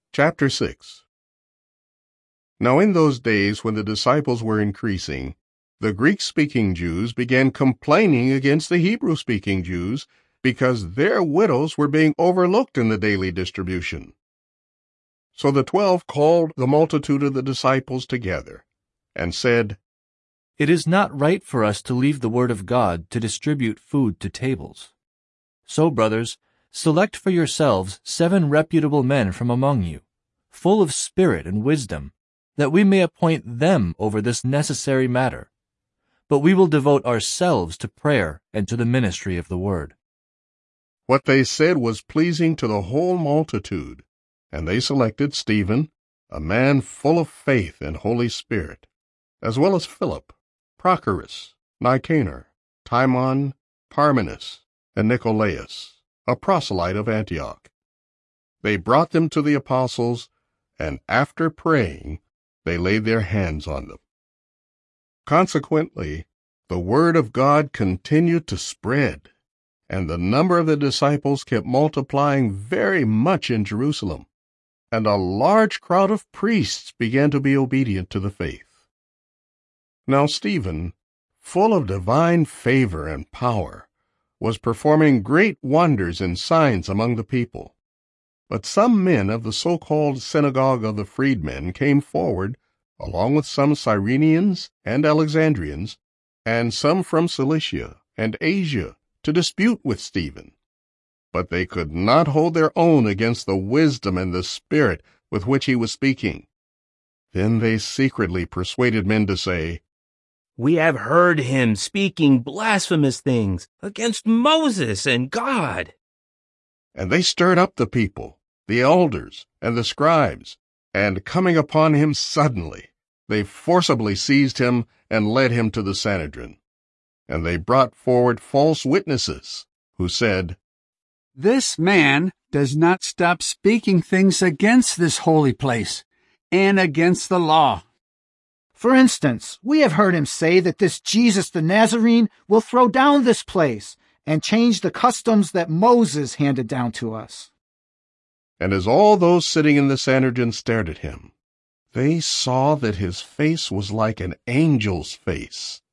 Chapter 6. Now in those days when the disciples were increasing, the Greek-speaking Jews began complaining against the Hebrew-speaking Jews because their widows were being overlooked in the daily distribution. So the 12 called the multitude of the disciples together and said, "It is not right for us to leave the word of God to distribute food to tables. So, brothers, select for yourselves 7 reputable men from among you, full of spirit and wisdom, that we may appoint them over this necessary matter. But we will devote ourselves to prayer and to the ministry of the word." What they said was pleasing to the whole multitude, and they selected Stephen, a man full of faith and Holy Spirit, as well as Philip, Prochorus, Nicanor, Timon, Parmenas, and Nicolaus, a proselyte of Antioch. They brought them to the apostles, and after praying, they laid their hands on them. Consequently, the word of God continued to spread, and the number of the disciples kept multiplying very much in Jerusalem, and a large crowd of priests began to be obedient to the faith. Now Stephen, full of divine favor and power, was performing great wonders and signs among the people. But some men of the so-called synagogue of the freedmen came forward, along with some Cyrenians and Alexandrians, and some from Cilicia and Asia, to dispute with Stephen. But they could not hold their own against the wisdom and the spirit with which he was speaking. Then they secretly persuaded men to say, "We have heard him speaking blasphemous things against Moses and God." And they stirred up the people, the elders, and the scribes, and coming upon him suddenly, they forcibly seized him and led him to the Sanhedrin. And they brought forward false witnesses, who said, "This man does not stop speaking things against this holy place and against the law. For instance, we have heard him say that this Jesus the Nazarene will throw down this place and change the customs that Moses handed down to us." And as all those sitting in the Sanhedrin stared at him, they saw that his face was like an angel's face,